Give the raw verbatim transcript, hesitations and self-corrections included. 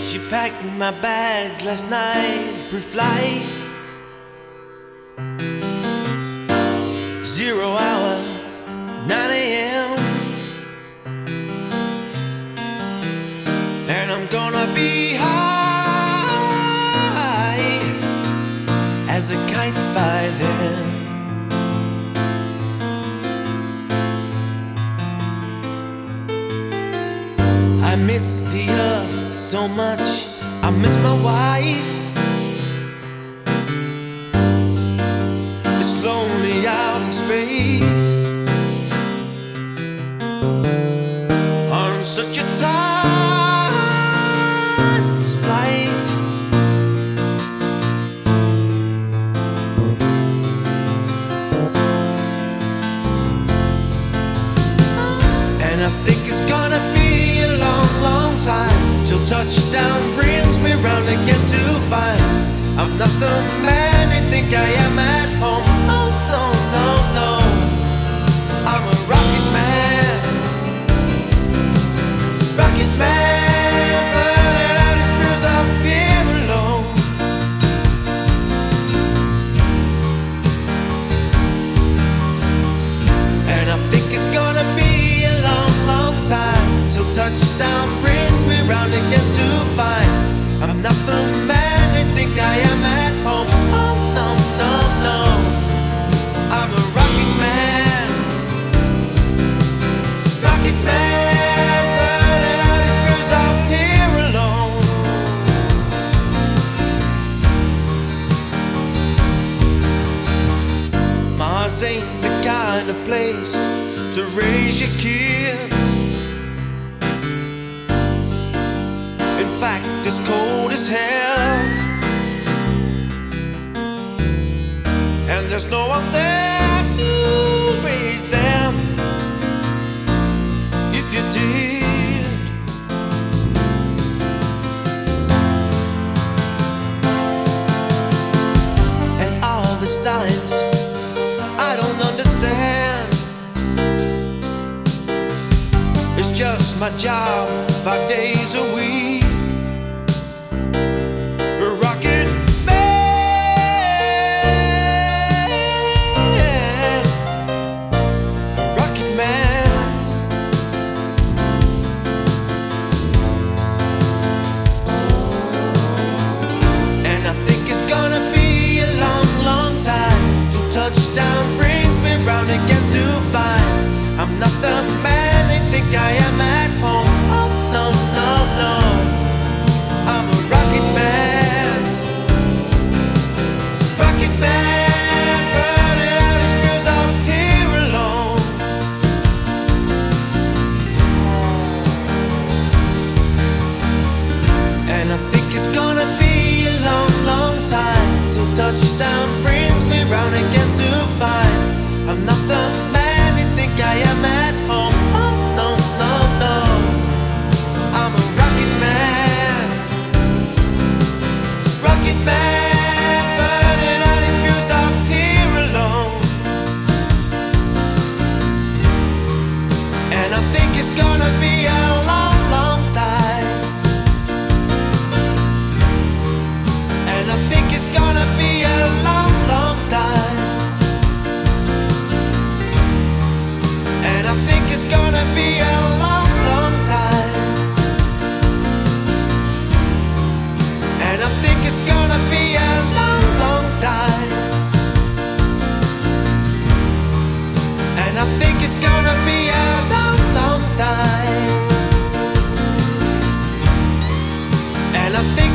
She packed my bags last night, pre-flight. Zero hour, nine a m And I'm gonna be high as a kite by then. I miss the earth so much, I miss my wife. It's lonely out in space on such a tight flight. And I think it's gonna be a long, long time till touchdown brings me round again to find I'm not the man they think I am at home. Oh no, no, no, I'm a rocket man, rocket man, burning out his fears of fear alone. And I think it's gonna be a long, long time till touchdown brings me round again to find I'm not the man they think I am at home. Oh no, no, no, I'm a rocket man, rocket man, burning out his fears out here alone. Mars ain't the kind of place to raise your kids. In fact, it's cold as hell, and there's no one there to raise them. If you did, and all the signs I don't understand. It's just my job, five days a week. I'm not the man they think I am at home. Oh no, no, no, I'm a rocket man, rocket man, burning out his fears out here alone. And I think it's gonna be a long, long time till touchdown brings me round again to find I'm not the man I am at home. Oh no, no, no, I'm a rocket man, rocket man, burning out his fuse out here alone. And I think it's gonna be a long, long time. And I think it's gonna be a long, long time. I think it's gonna be a long, long time. And I think it's gonna be a long, long time. And I think it's gonna be a long, long time. And I think